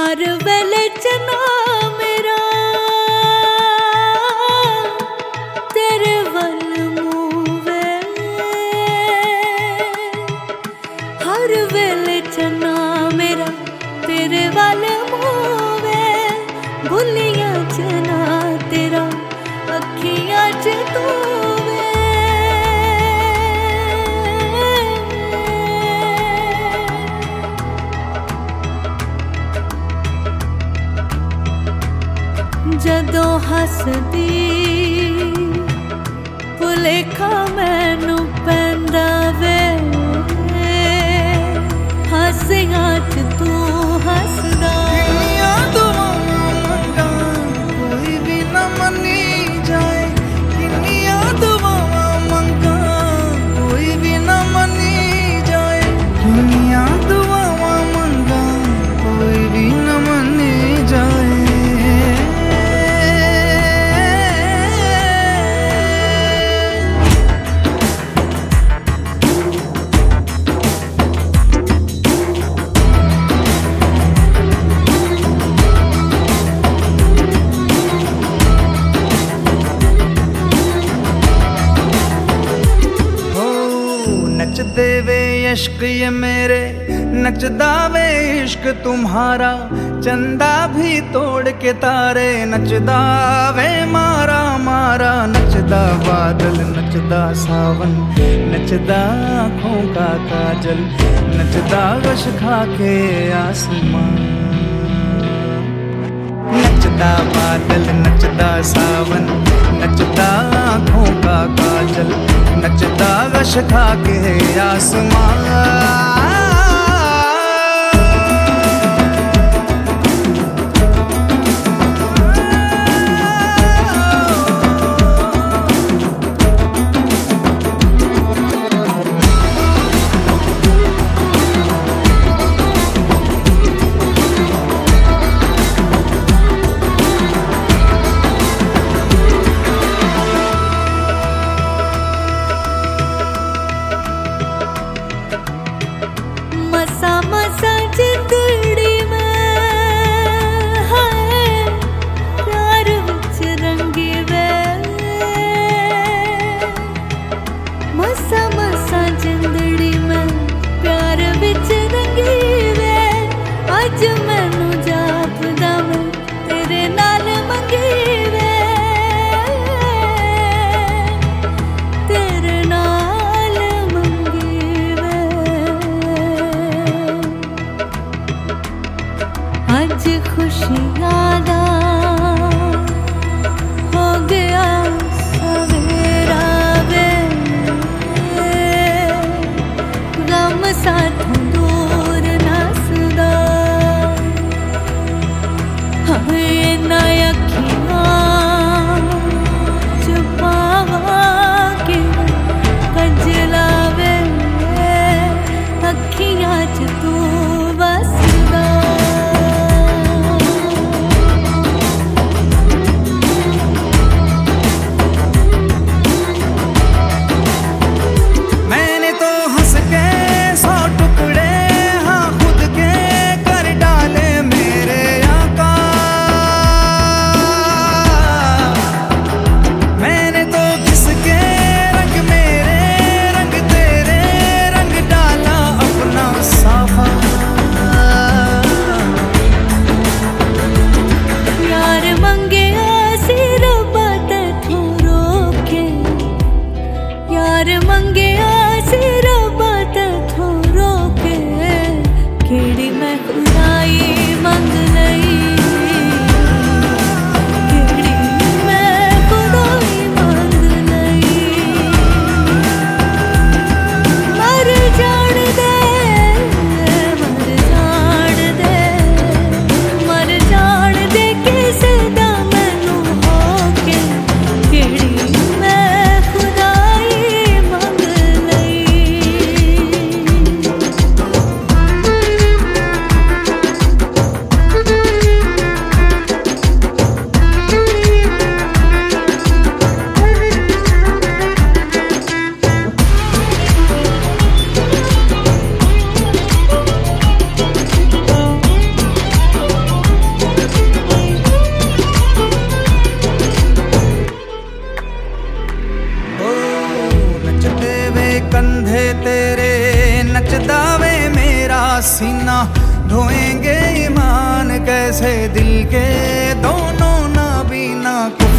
हर वेले चना मेरा तेरे वल मूवे, हर वेले चना मेरा तेरे वल मूवे, भुलियां चना तेरा अखियां च तूवे। जदों हसदी भुलेखा मैनू पैंदा वे, हसियां च तू हसदा। किन्नियां दुआवां मंगा कोई भी ना मन्नी जाए, किन्नियां दुआवां मंगा कोई भी ना मन्नी जाए, किन्नियां दुआवां मंगा कोई भी ना मन्नी जाए। नचदे वे इश्क ये मेरे, नचदा वे इश्क तुम्हारा, चंदा भी तोड़ के तारे नचदा वे मारा मारा। नचदा बादल नचदा सावन, नचदा आँखों का काजल, नचदा गश खा के आसमान। नचदा बादल नचदा सावन, नचदा आँखों का काजल, नचदा गश खा के आसमान। मसा मसा जिंदड़ी में है प्यार विच रंगी वे, मसा मसा जिंदड़ी में प्यार विच रंगी वे। अज मैनू जापदा मैं तेरे नाल मंगी वे, तेरे नाल मंगी वे। आज खुशियां दा हो गया सवेरा वे, गम साथों दूर नसदा। हाय ना अखियां च पावा के कजला वे, अखियां च तू वसदा।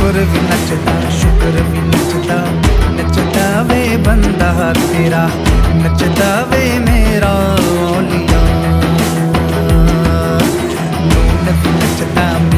शुक्र भी नचदा, शुक्र भी नचदा, नचदा वे बंदा तेरा, नचदा वे मेरा औलिया। नून भी नचदा